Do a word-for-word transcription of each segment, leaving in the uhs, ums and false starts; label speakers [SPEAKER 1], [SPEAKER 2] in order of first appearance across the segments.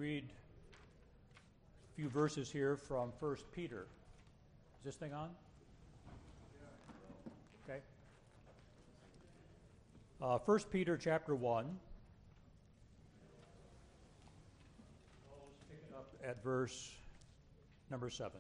[SPEAKER 1] read a few verses here from First Peter. Is this thing on? Okay. Uh, First Peter chapter one. Let's pick it up at verse number seven.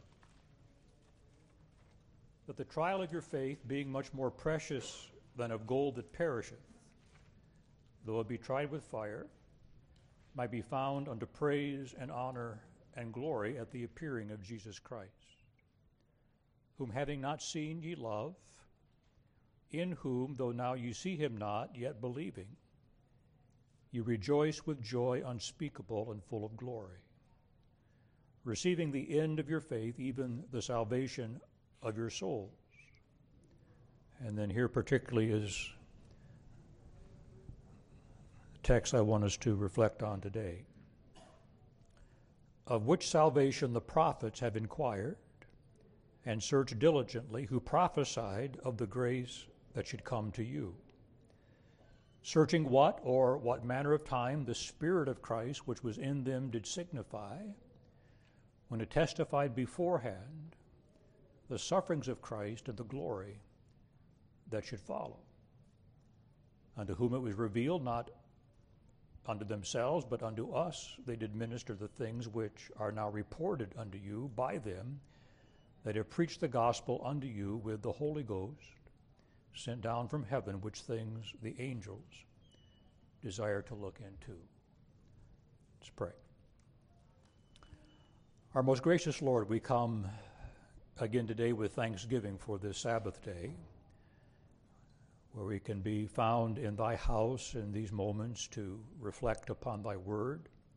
[SPEAKER 1] But the trial of your faith, being much more precious than of gold that perisheth, though it be tried with fire, might be found unto praise and honor and glory at the appearing of Jesus Christ, whom having not seen ye love, in whom, though now you see him not, yet believing, you rejoice with joy unspeakable and full of glory, receiving the end of your faith, even the salvation of your souls. And then here particularly is the text I want us to reflect on today. Of which salvation the prophets have inquired and searched diligently, who prophesied of the grace that should come to you. Searching what or what manner of time the Spirit of Christ which was in them did signify, when it testified beforehand the sufferings of Christ and the glory that should follow, unto whom it was revealed, not unto themselves, but unto us they did minister the things which are now reported unto you by them that have preached the gospel unto you with the Holy Ghost, sent down from heaven, which things the angels desire to look into. Let's pray. Our most gracious Lord, we come again today with thanksgiving for this Sabbath day, where we can be found in thy house in these moments to reflect upon thy word,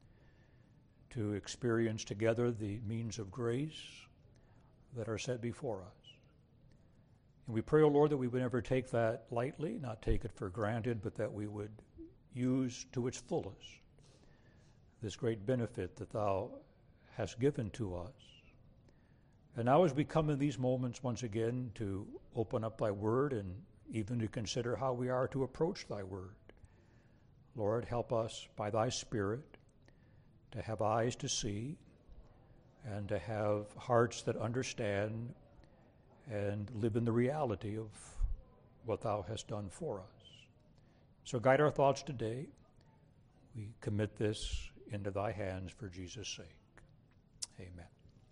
[SPEAKER 1] to experience together the means of grace that are set before us. And we pray, O Lord, that we would never take that lightly, not take it for granted, but that we would use to its fullest this great benefit that thou hast given to us. And now as we come in these moments once again to open up thy word and even to consider how we are to approach thy word, Lord, help us by thy Spirit to have eyes to see and to have hearts that understand and live in the reality of what thou hast done for us. So guide our thoughts today. We commit this into thy hands for Jesus' sake. Amen.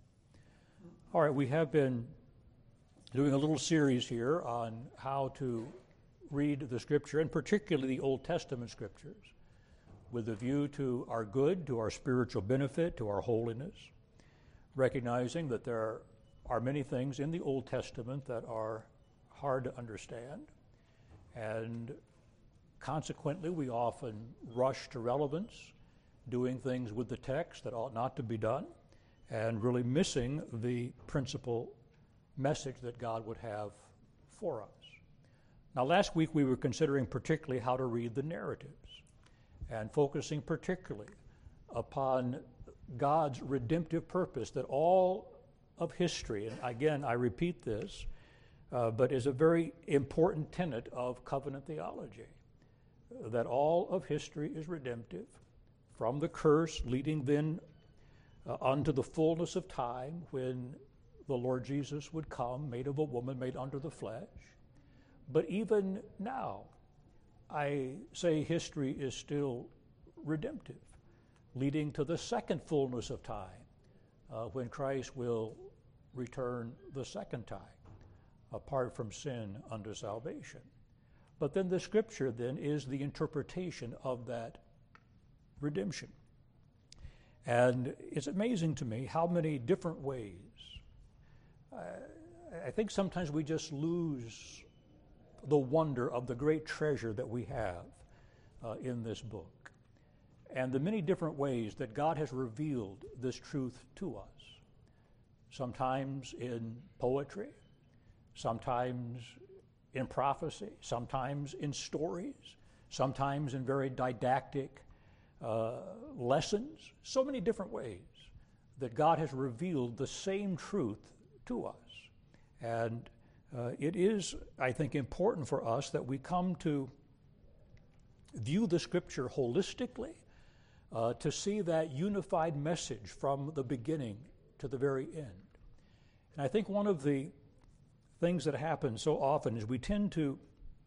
[SPEAKER 1] All right, we have been doing a little series here on how to read the Scripture, and particularly the Old Testament Scriptures, with a view to our good, to our spiritual benefit, to our holiness, recognizing that there are many things in the Old Testament that are hard to understand, and consequently we often rush to relevance, doing things with the text that ought not to be done, and really missing the principal message that God would have for us. Now, last week we were considering particularly how to read the narratives and focusing particularly upon God's redemptive purpose, that all of history, and again I repeat this, uh, but is a very important tenet of covenant theology, that all of history is redemptive, from the curse leading then uh, unto the fullness of time when the Lord Jesus would come, made of a woman, made under the flesh. But even now, I say history is still redemptive, leading to the second fullness of time, uh, when Christ will return the second time, apart from sin unto salvation. But then the Scripture then is the interpretation of that redemption. And it's amazing to me how many different ways. Uh, I think sometimes we just lose the wonder of the great treasure that we have uh, in this book, and the many different ways that God has revealed this truth to us. Sometimes in poetry, sometimes in prophecy, sometimes in stories, sometimes in very didactic uh, lessons, so many different ways that God has revealed the same truth to us. And uh, it is, I think, important for us that we come to view the Scripture holistically, uh, to see that unified message from the beginning to the very end. And I think one of the things that happens so often is we tend to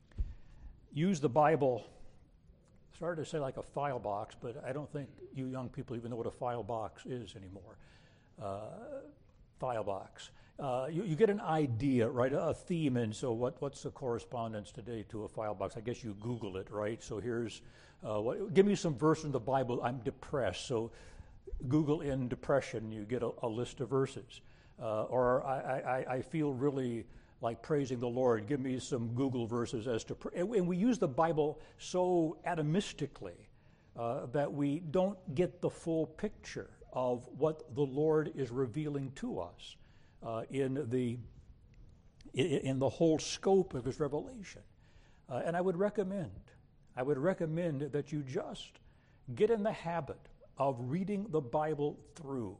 [SPEAKER 1] use the Bible, started to say like a file box, but I don't think you young people even know what a file box is anymore. Uh, file box. Uh, you, you get an idea, right, a theme, and so what, what's the correspondence today to a file box? I guess you Google it, right? So here's, uh, what, give me some verse in the Bible, I'm depressed, so Google in depression, you get a, a list of verses. Uh, or I, I, I feel really like praising the Lord, give me some Google verses as to, pr- and we use the Bible so atomistically uh, that we don't get the full picture of what the Lord is revealing to us uh, in the in, in the whole scope of His revelation. Uh, and I would recommend, I would recommend that you just get in the habit of reading the Bible through.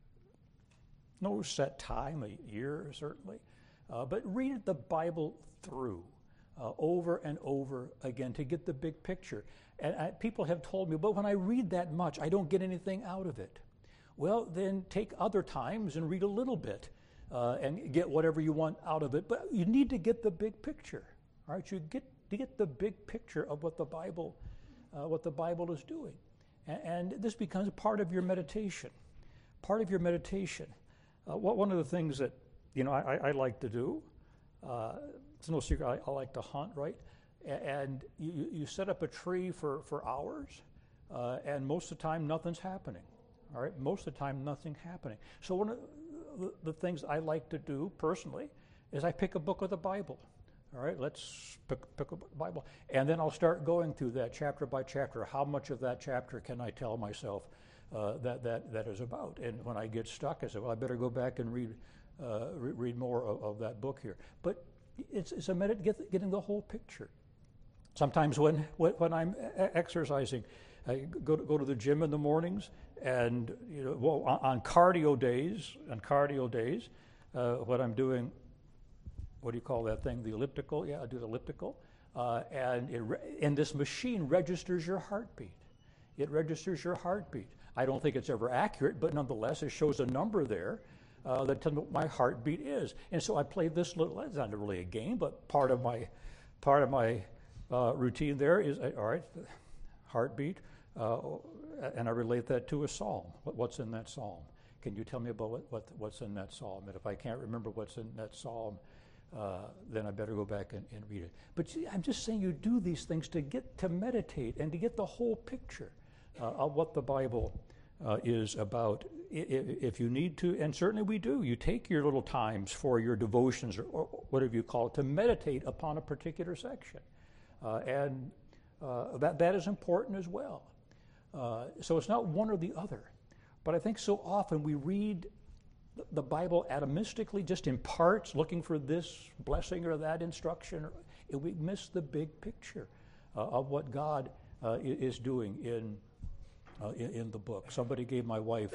[SPEAKER 1] No set time, a year certainly, uh, but read the Bible through uh, over and over again to get the big picture. And I, people have told me, but when I read that much, I don't get anything out of it. Well, then take other times and read a little bit uh, and get whatever you want out of it. But you need to get the big picture, all right? You get to get the big picture of what the Bible, uh, what the Bible is doing, and, and this becomes a part of your meditation. Part of your meditation. Uh, what, one of the things that you know I, I like to do, uh, it's no secret. I, I like to hunt, right? A- and you, you set up a tree for for hours, uh, and most of the time nothing's happening. All right, most of the time nothing happening. So one of the, the things I like to do personally is I pick a book of the Bible. All right, let's pick, pick a Bible, and then I'll start going through that chapter by chapter. How much of that chapter can I tell myself uh, that that that is about? And when I get stuck, I say, well, I better go back and read uh, re- read more of, of that book here. But it's it's a minute get, getting the whole picture. Sometimes when when I'm exercising, I go to, go to the gym in the mornings, and you know, well, on, on cardio days, on cardio days, uh, what I'm doing, what do you call that thing? The elliptical? Yeah, I do the elliptical, uh, and it re- and this machine registers your heartbeat. It registers your heartbeat. I don't think it's ever accurate, but nonetheless, it shows a number there uh, that tells me what my heartbeat is. And so I play this little. It's not really a game, but part of my part of my uh, routine there is all right. Heartbeat, uh, and I relate that to a psalm. What, what's in that psalm? Can you tell me about what, what, what's in that psalm? And if I can't remember what's in that psalm, uh, then I better go back and, and read it. But see, I'm just saying you do these things to get to meditate and to get the whole picture uh, of what the Bible uh, is about. If, if you need to, and certainly we do, you take your little times for your devotions or, or whatever you call it to meditate upon a particular section. Uh, and Uh, that, that is important as well. Uh, so it's not one or the other. But I think so often we read the Bible atomistically, just in parts, looking for this blessing or that instruction, or, and we miss the big picture uh, of what God uh, is doing in, uh, in in the book. Somebody gave my wife,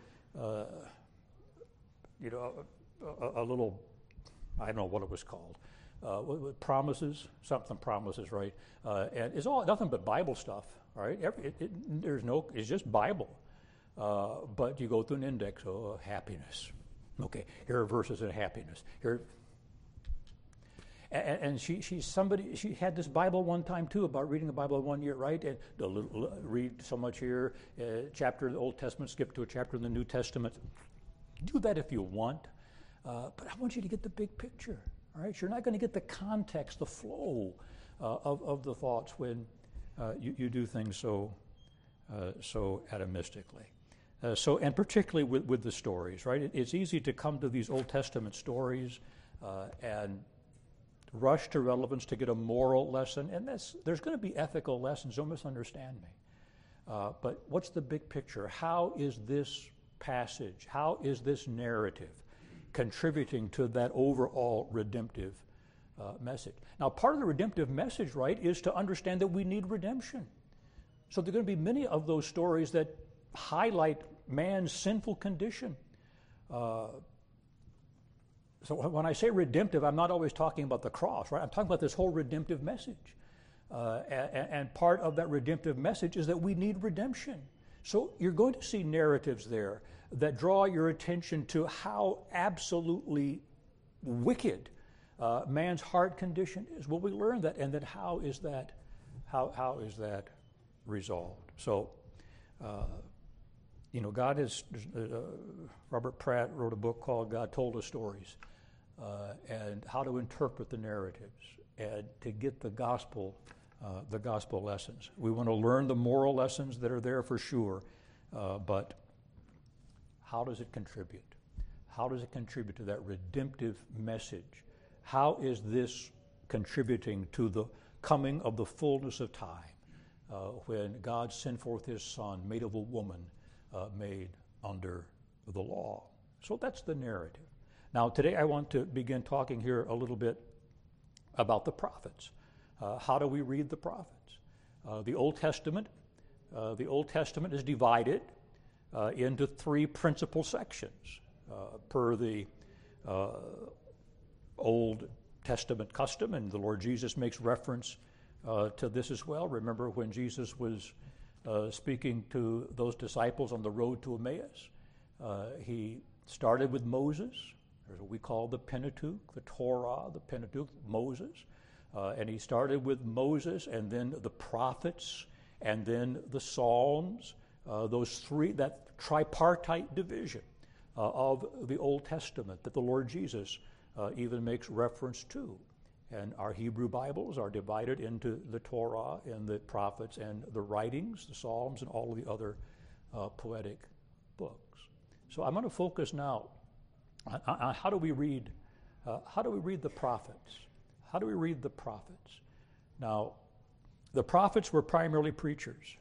[SPEAKER 1] uh, you know, a, a little, I don't know what it was called. Uh, promises, something promises, right? Uh, and it's all nothing but Bible stuff, right? Every, it, it, there's no, it's just Bible. Uh, but you go through an index, oh, happiness. Okay, here are verses in happiness. Here, and, and she, she's somebody. She had this Bible one time too about reading the Bible in one year, right? And a little, read so much here, uh, chapter of the Old Testament, skip to a chapter in the New Testament. Do that if you want, uh, but I want you to get the big picture. All right, you're not going to get the context, the flow uh, of, of the thoughts when uh, you, you do things so uh, so atomistically. Uh, so, and particularly with, with the stories, right? It, it's easy to come to these Old Testament stories uh, and rush to relevance to get a moral lesson, and that's, there's going to be ethical lessons. Don't misunderstand me. Uh, but what's the big picture? How is this passage? How is this narrative contributing to that overall redemptive uh, message? Now, part of the redemptive message, right, is to understand that we need redemption. So there are going to be many of those stories that highlight man's sinful condition. Uh, so when I say redemptive, I'm not always talking about the cross, right? I'm talking about this whole redemptive message. Uh, and, and part of that redemptive message is that we need redemption. So you're going to see narratives there that draw your attention to how absolutely wicked uh, man's heart condition is. Well, we learn that, and then how is that, how, how is that resolved? So, uh, you know, God is, uh, Robert Pratt wrote a book called God Told Us Stories, uh, and how to interpret the narratives and to get the gospel, uh, the gospel lessons. We want to learn the moral lessons that are there for sure, uh, but how does it contribute? How does it contribute to that redemptive message? How is this contributing to the coming of the fullness of time uh, when God sent forth his Son, made of a woman, uh, made under the law? So that's the narrative. Now, today I want to begin talking here a little bit about the prophets. Uh, how do we read the prophets? Uh, the Old Testament, uh, the Old Testament is divided uh, into three principal sections uh, per the uh, Old Testament custom, and the Lord Jesus makes reference uh, to this as well. Remember when Jesus was uh, speaking to those disciples on the road to Emmaus, uh, he started with Moses. There's what we call the Pentateuch, the Torah, the Pentateuch, Moses. Uh, and he started with Moses and then the prophets and then the Psalms, uh, those three, that tripartite division uh, of the Old Testament that the Lord Jesus uh, even makes reference to. And our Hebrew Bibles are divided into the Torah and the prophets and the writings, the Psalms, and all of the other uh, poetic books. So I'm going to focus now on, on how do we read, uh, how do we read the prophets? How do we read the prophets? Now, the prophets were primarily preachers,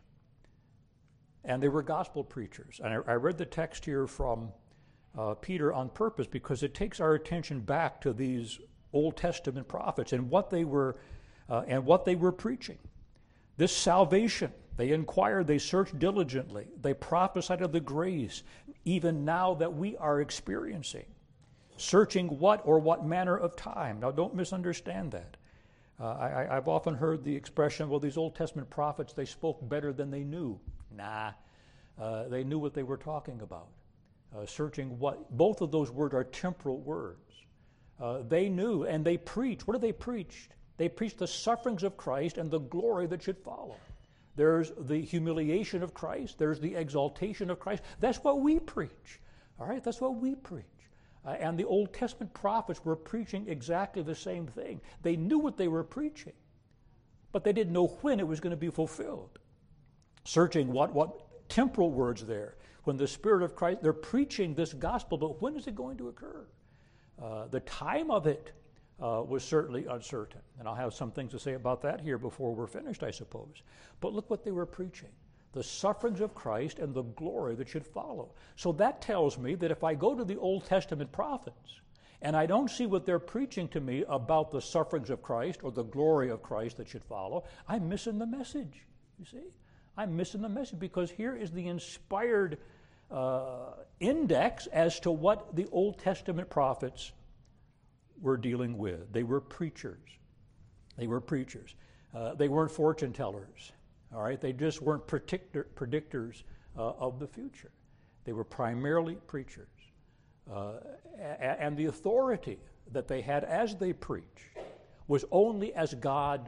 [SPEAKER 1] and they were gospel preachers. And I, I read the text here from uh, Peter on purpose because it takes our attention back to these Old Testament prophets and what they were uh, and what they were preaching. This salvation, they inquired, they searched diligently, they prophesied of the grace, even now that we are experiencing. Searching what or what manner of time. Now, don't misunderstand that. Uh, I, I've often heard the expression, well, these Old Testament prophets, they spoke better than they knew. Nah, uh, they knew what they were talking about. Uh, searching what, both of those words are temporal words. Uh, they knew and they preached. What did they preach? They preached the sufferings of Christ and the glory that should follow. There's the humiliation of Christ. There's the exaltation of Christ. That's what we preach. All right, that's what we preach. Uh, and the Old Testament prophets were preaching exactly the same thing. They knew what they were preaching, but they didn't know when it was going to be fulfilled. Searching what, what temporal words there. When the Spirit of Christ, they're preaching this gospel, but when is it going to occur? Uh, the time of it uh, was certainly uncertain. And I'll have some things to say about that here before we're finished, I suppose. But look what they were preaching. The sufferings of Christ and the glory that should follow. So that tells me that if I go to the Old Testament prophets and I don't see what they're preaching to me about the sufferings of Christ or the glory of Christ that should follow, I'm missing the message, you see? I'm missing the message because here is the inspired uh, index as to what the Old Testament prophets were dealing with. They were preachers. They were preachers. Uh, they weren't fortune tellers. All right, they just weren't predictor, predictors uh, of the future. They were primarily preachers. Uh, a- and the authority that they had as they preached was only as God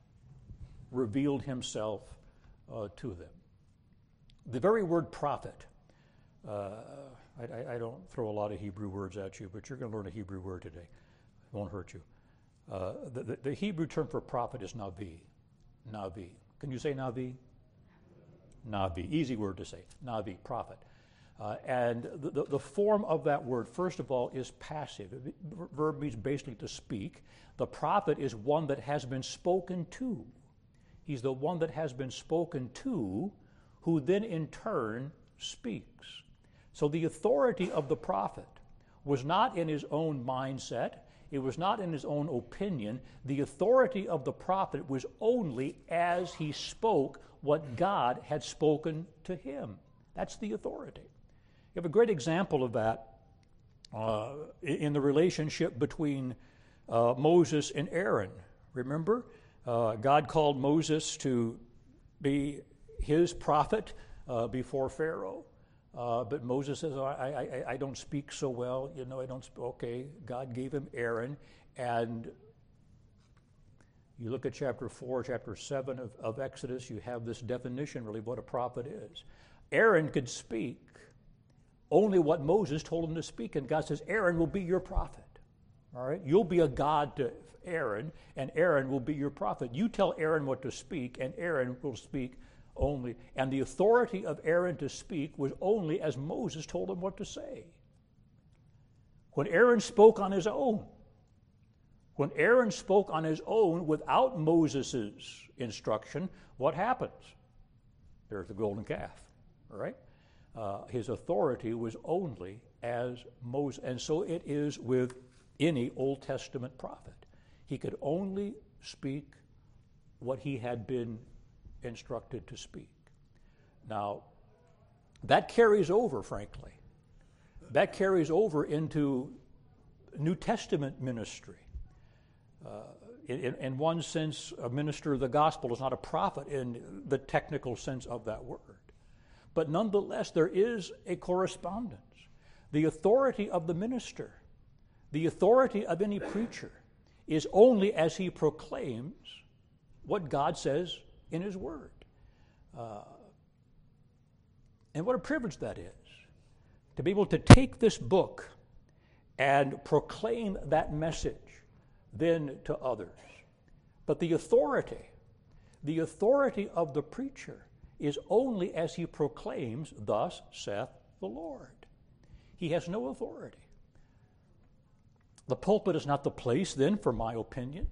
[SPEAKER 1] revealed himself uh, to them. The very word prophet, uh, I, I don't throw a lot of Hebrew words at you, but you're going to learn a Hebrew word today. It won't hurt you. Uh, the, the, the Hebrew term for prophet is navi. Navi. Can you say Navi? Navi, easy word to say. Navi, prophet. Uh, and the, the, the form of that word, first of all, is passive. The verb means basically to speak. The prophet is one that has been spoken to. He's the one that has been spoken to, who then in turn speaks. So the authority of the prophet was not in his own mindset. It was not in his own opinion. The authority of the prophet was only as he spoke what God had spoken to him. That's the authority. You have a great example of that uh, in the relationship between uh, Moses and Aaron. Remember, uh, God called Moses to be his prophet uh, before Pharaoh. Uh, but Moses says, oh, I, I, I don't speak so well. You know, I don't speak. Okay, God gave him Aaron. And you look at chapter four, chapter seven of, of Exodus, you have this definition really of what a prophet is. Aaron could speak only what Moses told him to speak. And God says, Aaron will be your prophet. All right? You'll be a God to Aaron, and Aaron will be your prophet. You tell Aaron what to speak, and Aaron will speak only. And the authority of Aaron to speak was only as Moses told him what to say. When Aaron spoke on his own, when Aaron spoke on his own without Moses' instruction, what happens? There's the golden calf, all right? Uh, his authority was only as Moses. And so it is with any Old Testament prophet. He could only speak what he had been instructed to speak. Now, that carries over, frankly. That carries over into New Testament ministry. Uh, in, in one sense, a minister of the gospel is not a prophet in the technical sense of that word. But nonetheless, there is a correspondence. The authority of the minister, the authority of any preacher, is only as he proclaims what God says in his word. Uh, and what a privilege that is, to be able to take this book and proclaim that message then to others. But the authority, the authority of the preacher is only as he proclaims, thus saith the Lord. He has no authority. The pulpit is not the place then for my opinions.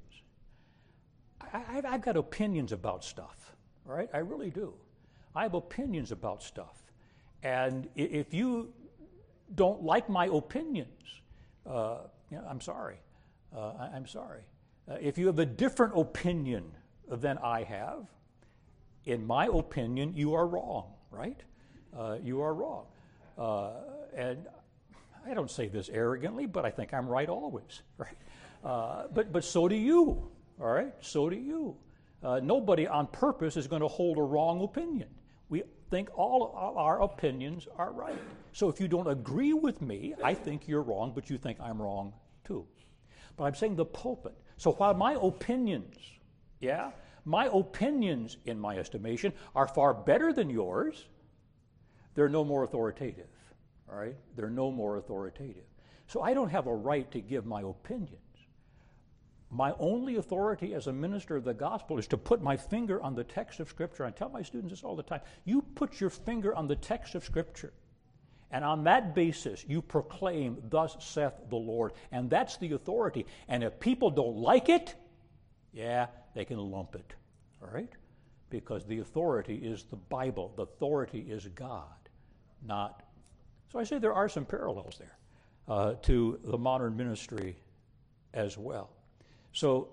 [SPEAKER 1] I, I've got opinions about stuff, all right? I really do. I have opinions about stuff. And if you don't like my opinions, uh, you know, I'm sorry. Uh, I, I'm sorry. Uh, if you have a different opinion than I have, in my opinion, you are wrong, right? Uh, you are wrong. Uh, and I don't say this arrogantly, but I think I'm right always, right? Uh, but, but so do you, all right? So do you. Uh, nobody on purpose is going to hold a wrong opinion. We think all of our opinions are right. So if you don't agree with me, I think you're wrong, but you think I'm wrong too. But I'm saying the pulpit. So while my opinions, yeah, my opinions, in my estimation, are far better than yours, they're no more authoritative, all right? They're no more authoritative. So I don't have a right to give my opinions. My only authority as a minister of the gospel is to put my finger on the text of Scripture. I tell my students this all the time. You put your finger on the text of Scripture, and on that basis, you proclaim, thus saith the Lord. And that's the authority. And if people don't like it, yeah, they can lump it, all right? Because the authority is the Bible. The authority is God, not... So I say there are some parallels there uh, to the modern ministry as well. So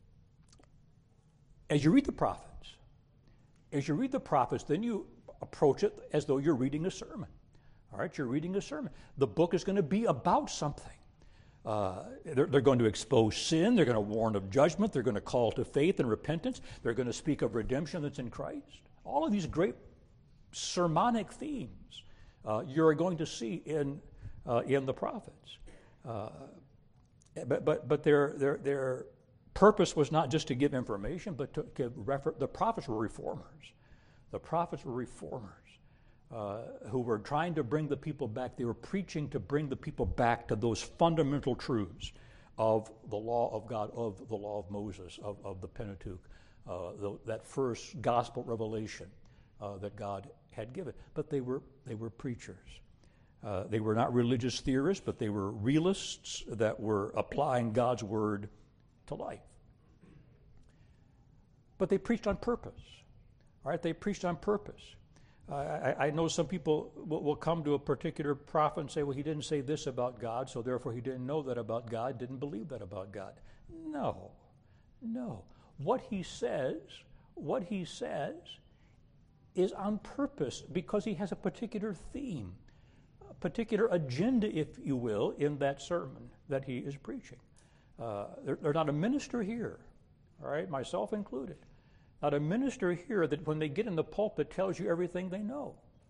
[SPEAKER 1] as you read the prophets, as you read the prophets, then you approach it as though you're reading a sermon. All right, you're reading a sermon. The book is going to be about something. Uh, they're, they're going to expose sin. They're going to warn of judgment. They're going to call to faith and repentance. They're going to speak of redemption that's in Christ. All of these great sermonic themes uh, you're going to see in uh, in the prophets. Uh, but but but their their their purpose was not just to give information, but to give refer- the prophets were reformers. The prophets were reformers. Uh, who were trying to bring the people back. They were preaching to bring the people back to those fundamental truths of the law of God, of the law of Moses, of, of the Pentateuch, uh, the, that first gospel revelation uh, that God had given. But they were they were preachers. Uh, they were not religious theorists, but they were realists that were applying God's word to life. But they preached on purpose. All right, they preached on purpose. I, I know some people will, will come to a particular prophet and say, well, he didn't say this about God, so therefore he didn't know that about God, didn't believe that about God. No, no. What he says, what he says is on purpose because he has a particular theme, a particular agenda, if you will, in that sermon that he is preaching. Uh, they're, they're not a minister here, all right, myself included. Not a minister here that when they get in the pulpit tells you everything they know.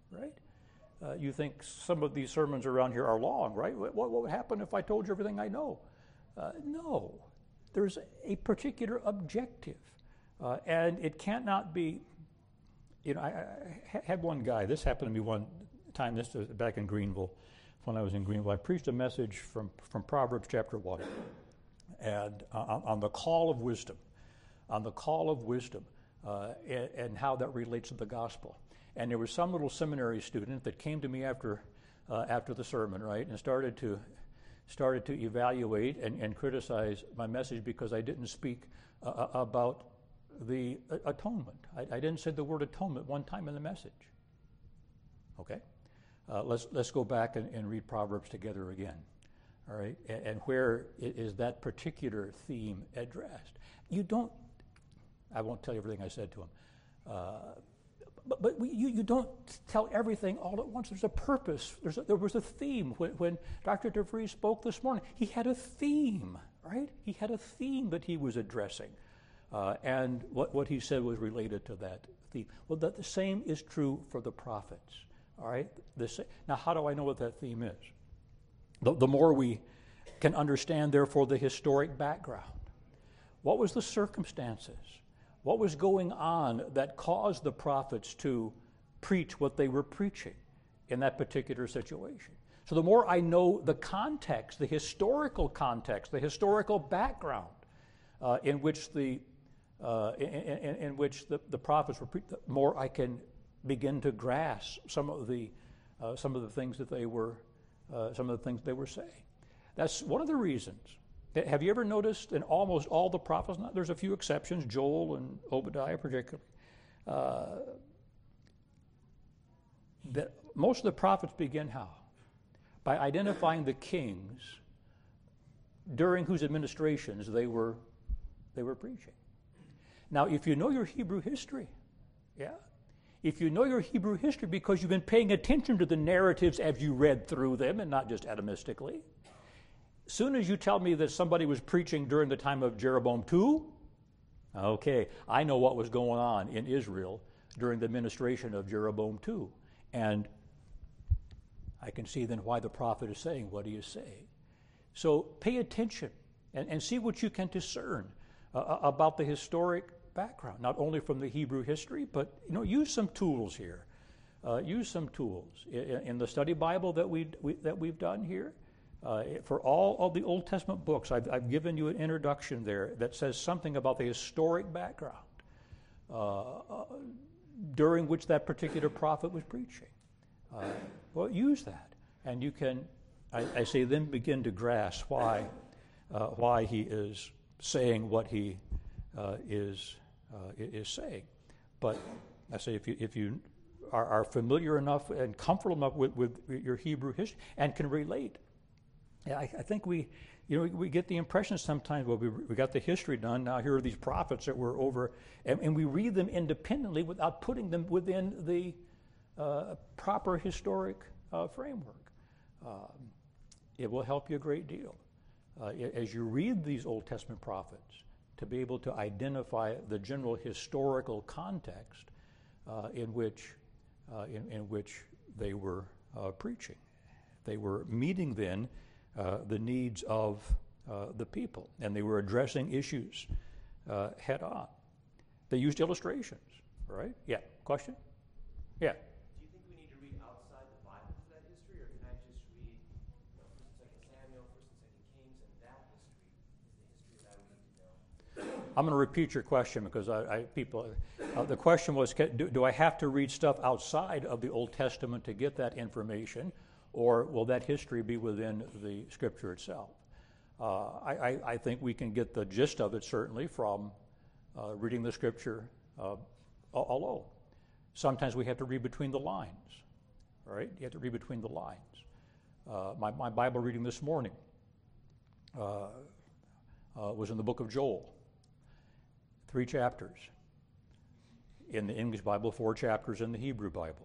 [SPEAKER 1] right? Uh, you think some of these sermons around here are long, right? What, what would happen if I told you everything I know? Uh, no. There's a particular objective, uh, and it cannot be, you know, I, I had one guy, this happened to me one time, this was back in Greenville, when I was in Greenville. I preached a message from, from Proverbs chapter one, and uh, on, on the call of wisdom, on the call of wisdom, uh, and, and how that relates to the gospel. And there was some little seminary student that came to me after uh, after the sermon, right, and started to started to evaluate and, and criticize my message because I didn't speak uh, about the uh, atonement. I, I didn't say the word atonement one time in the message. Okay, uh, let's let's go back and, and read Proverbs together again. All right, and, and where is that particular theme addressed? You don't. I won't tell you everything I said to him. Uh, But, but we, you, you don't tell everything all at once. There's a purpose. There's a, there was a theme. When, when Doctor DeVries spoke this morning, he had a theme, right? He had a theme that he was addressing. Uh, and what, what he said was related to that theme. Well, that the same is true for the prophets, all right? The sa- now, how do I know what that theme is? The, the more we can understand, therefore, the historic background. What was the circumstances? What was going on that caused the prophets to preach what they were preaching in that particular situation? So the more I know the context, the historical context, the historical background uh, in which the uh, in, in, in which the, the prophets were preaching, the more I can begin to grasp some of the uh, some of the things that they were uh, some of the things they were saying. That's one of the reasons. Have you ever noticed in almost all the prophets, there's a few exceptions, Joel and Obadiah particularly, uh, that most of the prophets begin how? By identifying the kings during whose administrations they were, they were preaching. Now, if you know your Hebrew history, yeah, if you know your Hebrew history because you've been paying attention to the narratives as you read through them and not just atomistically, soon as you tell me that somebody was preaching during the time of Jeroboam the second, okay, I know what was going on in Israel during the administration of Jeroboam the second. And I can see then why the prophet is saying what he is saying. So pay attention and, and see what you can discern uh, about the historic background, not only from the Hebrew history, but you know, use some tools here. Uh, use some tools. In, in the study Bible that, we, we, that we've done here, Uh, for all of the Old Testament books, I've, I've given you an introduction there that says something about the historic background uh, uh, during which that particular prophet was preaching. Uh, well, use that, and you can, I, I say, then begin to grasp why uh, why he is saying what he uh, is uh, is saying. But I say, if you if you are, are familiar enough and comfortable enough with, with your Hebrew history and can relate. Yeah, I, I think we, you know, we, we get the impression sometimes, well, we, we got the history done, now here are these prophets that were over, and, and we read them independently without putting them within the uh, proper historic uh, framework. Um, it will help you a great deal uh, as you read these Old Testament prophets to be able to identify the general historical context uh, in which uh, in, in which they were uh, preaching. They were meeting then Uh, the needs of uh, the people, and they were addressing issues uh, head on. They used illustrations, right? Yeah, question? Yeah.
[SPEAKER 2] Do you think we need to read outside the Bible for that history, or can I just read you know, First and Second Samuel, First and Second Kings, and that history is the history that I would need to know?
[SPEAKER 1] I'm going to repeat your question because I, I people. Uh, the question was, can, do, do I have to read stuff outside of the Old Testament to get that information? Or will that history be within the Scripture itself? Uh, I, I, I think we can get the gist of it certainly from uh, reading the Scripture uh, alone. Sometimes we have to read between the lines, right? You have to read between the lines. Uh, my, my Bible reading this morning uh, uh, was in the book of Joel, three chapters. In the English Bible, four chapters in the Hebrew Bible.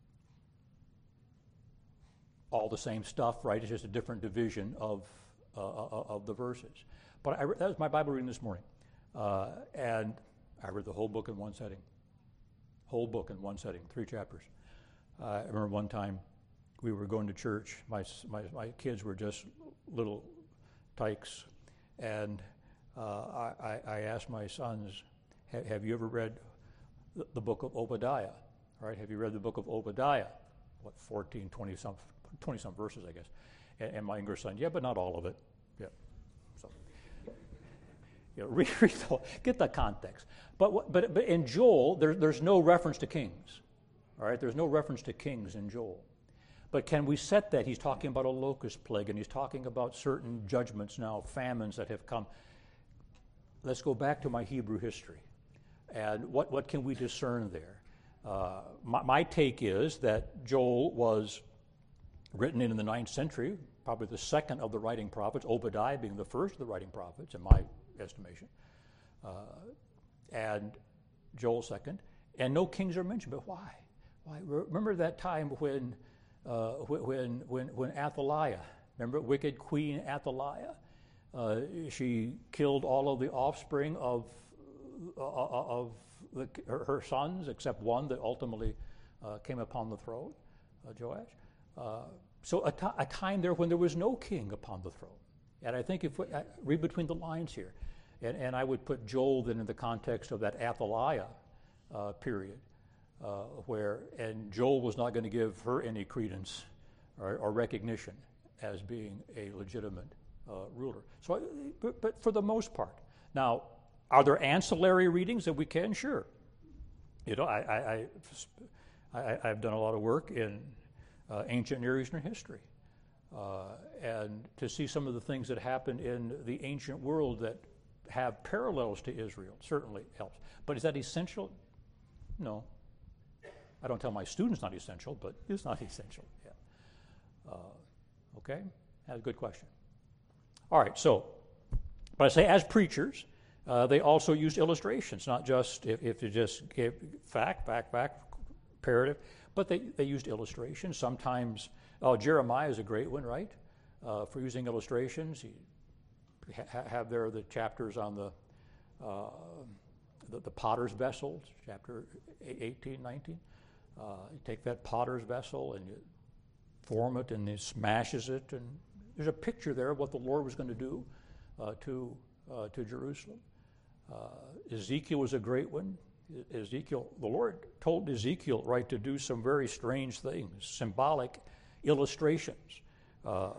[SPEAKER 1] All the same stuff, right? It's just a different division of uh, of the verses. But I, that was my Bible reading this morning, uh, and I read the whole book in one setting. Whole book in one setting, three chapters. I remember one time we were going to church. My, my, my kids were just little tykes. And uh, I, I asked my sons, have you ever read the, the book of Obadiah? All right, have you read the book of Obadiah? What, fourteen, twenty some, twenty some verses, I guess. And, and my younger son, yeah, but not all of it. Yeah. So, you know, read, read the, get the context. But, but, but in Joel, there, there's no reference to kings. All right, there's no reference to kings in Joel. But can we set that? He's talking about a locust plague, and he's talking about certain judgments now, famines that have come. Let's go back to my Hebrew history. And what, what can we discern there? Uh, my, my take is that Joel was written in the ninth century, probably the second of the writing prophets, Obadiah being the first of the writing prophets, in my estimation, uh, and Joel second. And no kings are mentioned, but why? Why? Remember that time when, uh, when, when, when Athaliah, remember wicked Queen Athaliah? Uh, she killed all of the offspring of, uh, of the, her, her sons, except one that ultimately uh, came upon the throne, uh, Joash. Uh, so a, t- a time there when there was no king upon the throne. And I think if we I read between the lines here, and, and I would put Joel then in the context of that Athaliah uh, period, uh, where, and Joel was not going to give her any credence or, or recognition as being a legitimate uh, ruler. So, but, but for the most part. Now, are there ancillary readings that we can? Sure. You know, I, I, I, I've done a lot of work in uh, ancient Near Eastern history. Uh, and to see some of the things that happened in the ancient world that have parallels to Israel certainly helps. But is that essential? No. I don't tell my students not essential, but it's not essential. Yeah. Uh, okay? That's a good question. All right, so, but I say as preachers, uh, they also used illustrations, not just if, if you just gave fact, fact, fact, imperative, but they, they used illustrations. Sometimes, oh, Jeremiah is a great one, right? Uh, for using illustrations. You ha- have there the chapters on the, uh, the, the potter's vessels, chapter eighteen, nineteen. Uh, you take that potter's vessel and you form it and it smashes it, and there's a picture there of what the Lord was going to do uh, to uh, to Jerusalem. Uh, Ezekiel was a great one. Ezekiel, the Lord told Ezekiel, right, to do some very strange things, symbolic illustrations. Uh,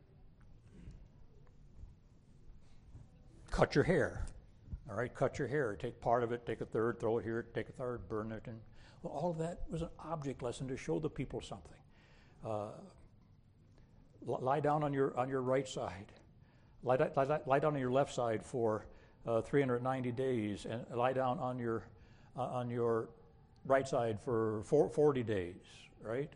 [SPEAKER 1] cut your hair, all right, cut your hair. Take part of it, take a third, throw it here, take a third, burn it. And well, all of that was an object lesson to show the people something. Uh, lie down on your on your right side. Lie, lie, lie down on your left side for uh, three hundred ninety days, and lie down on your uh, on your right side for four, forty days, right?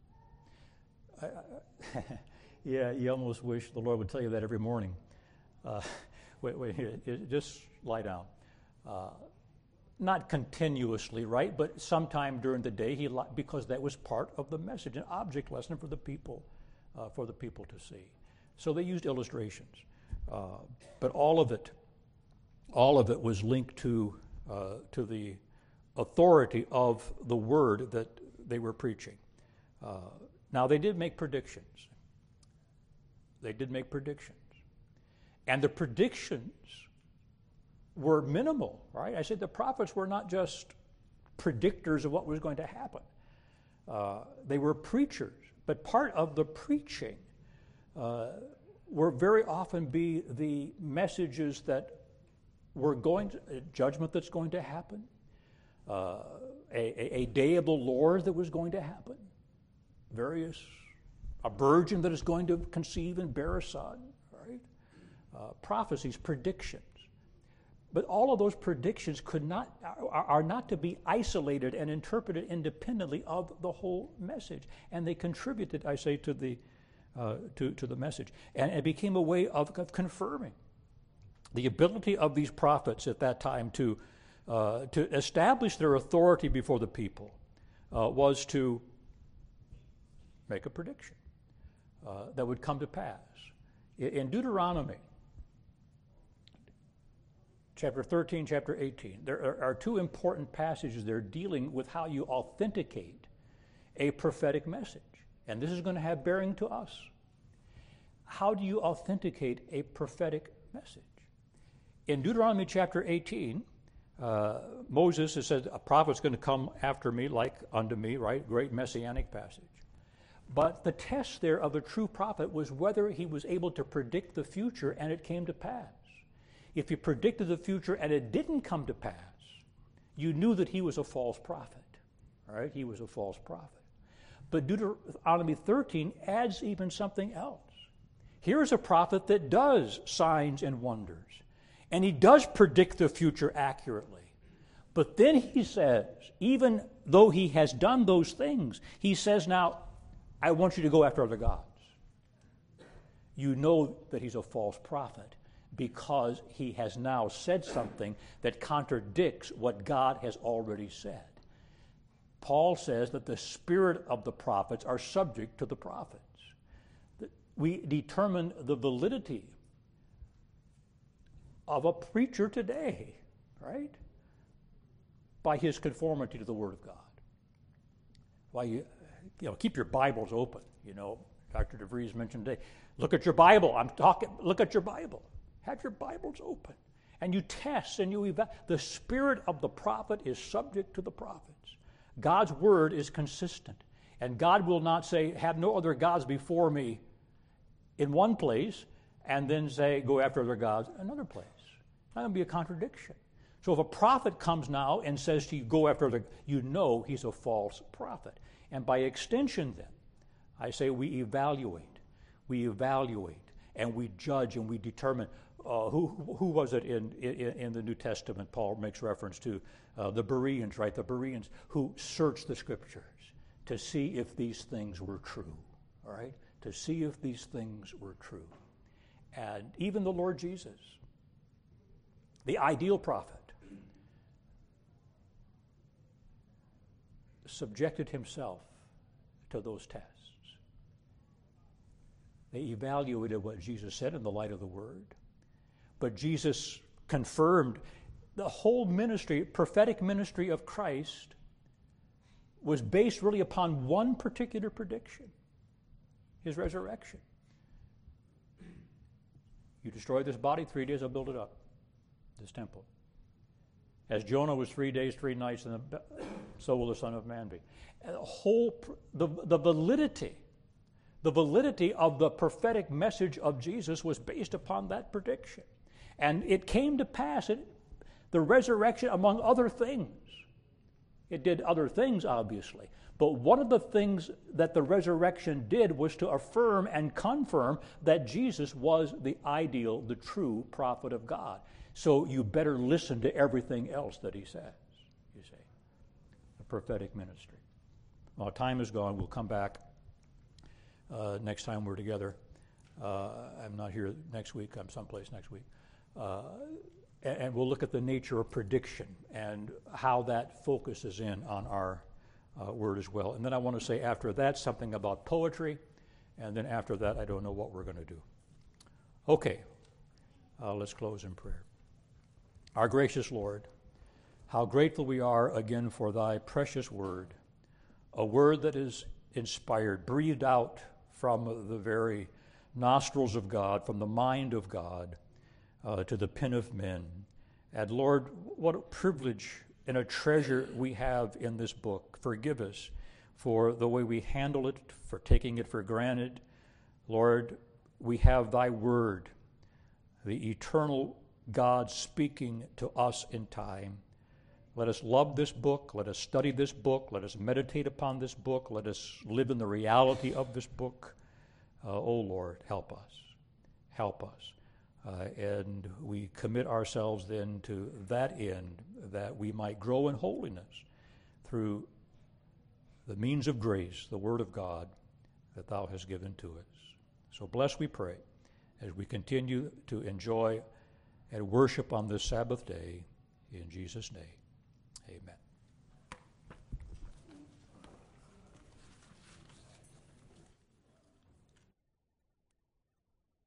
[SPEAKER 1] I, I, yeah, you almost wish the Lord would tell you that every morning. Uh, wait, wait, here, just lie down. Uh, not continuously, right? But sometime during the day, he li- because that was part of the message, an object lesson for the people, uh, for the people to see. So they used illustrations, uh, but all of it, all of it was linked to uh, to the authority of the word that they were preaching. Uh, now they did make predictions. They did make predictions, and the predictions were minimal, right? I said the prophets were not just predictors of what was going to happen. Uh, they were preachers, but part of the preaching uh, were very often be the messages that were going to, a judgment that's going to happen, uh, a, a, a day of the Lord that was going to happen, various, a virgin that is going to conceive and bear a son, right? Uh, prophecies, predictions. But all of those predictions could not are, are not to be isolated and interpreted independently of the whole message, and they contributed, I say, to the uh, to to the message, and it became a way of, of confirming the ability of these prophets at that time to uh, to establish their authority before the people uh, was to make a prediction uh, that would come to pass. In Deuteronomy chapter thirteen, chapter eighteen, there are, are two important passages there dealing with how you authenticate a prophetic message. And this is going to have bearing to us. How do you authenticate a prophetic message? In Deuteronomy chapter eighteen, uh, Moses has said, a prophet's going to come after me like unto me, right? Great messianic passage. But the test there of a true prophet was whether he was able to predict the future and it came to pass. If he predicted the future and it didn't come to pass, you knew that he was a false prophet. All right? He was a false prophet. But Deuteronomy thirteen adds even something else. Here's a prophet that does signs and wonders, and he does predict the future accurately. But then he says, even though he has done those things, he says, now, I want you to go after other gods. You know that he's a false prophet because he has now said something that contradicts what God has already said. Paul says that the spirit of the prophets are subject to the prophets. We determine the validity of a preacher today, right? By his conformity to the Word of God. Why you, you know, keep your Bibles open. You know, Doctor DeVries mentioned today, look at your Bible. I'm talking, look at your Bible. Have your Bibles open. And you test and you evaluate. The spirit of the prophet is subject to the prophets. God's Word is consistent. And God will not say, have no other gods before me in one place, and then say, go after other gods in another place. It's not going to be a contradiction. So if a prophet comes now and says to you, go after other, you know he's a false prophet. And by extension then, I say we evaluate, we evaluate, and we judge and we determine uh, who who was it in, in, in the New Testament Paul makes reference to? Uh, the Bereans, right? The Bereans who searched the Scriptures to see if these things were true, all right? To see if these things were true. And even the Lord Jesus, the ideal prophet, subjected himself to those tests. They evaluated what Jesus said in the light of the Word. But Jesus confirmed the whole ministry, prophetic ministry of Christ was based really upon one particular prediction, his resurrection. You destroy this body, three days I'll build it up, this temple. As Jonah was three days, three nights, and the, so will the Son of Man be. And the whole, the, the validity, the validity of the prophetic message of Jesus was based upon that prediction. And it came to pass, it, the resurrection, among other things. It did other things, obviously. But one of the things that the resurrection did was to affirm and confirm that Jesus was the ideal, the true prophet of God. So you better listen to everything else that he says, you see. The prophetic ministry. Well, time is gone. We'll come back uh, next time we're together. Uh, I'm not here next week. I'm someplace next week. Uh, and, and we'll look at the nature of prediction and how that focuses in on our uh, word as well. And then I want to say after that something about poetry. And then after that, I don't know what we're going to do. Okay, uh, let's close in prayer. Our gracious Lord, how grateful we are again for thy precious word, a word that is inspired, breathed out from the very nostrils of God, from the mind of God, uh, to the pen of men. And Lord, what a privilege and a treasure we have in this book. Forgive us for the way we handle it, for taking it for granted. Lord, we have thy word, the eternal God speaking to us in time. Let us love this book. Let us study this book. Let us meditate upon this book. Let us live in the reality of this book. Uh, oh, Lord, help us. Help us. Uh, and we commit ourselves then to that end, that we might grow in holiness through the means of grace, the Word of God that thou hast given to us. So bless, we pray, as we continue to enjoy and worship on this Sabbath day. In Jesus' name, amen.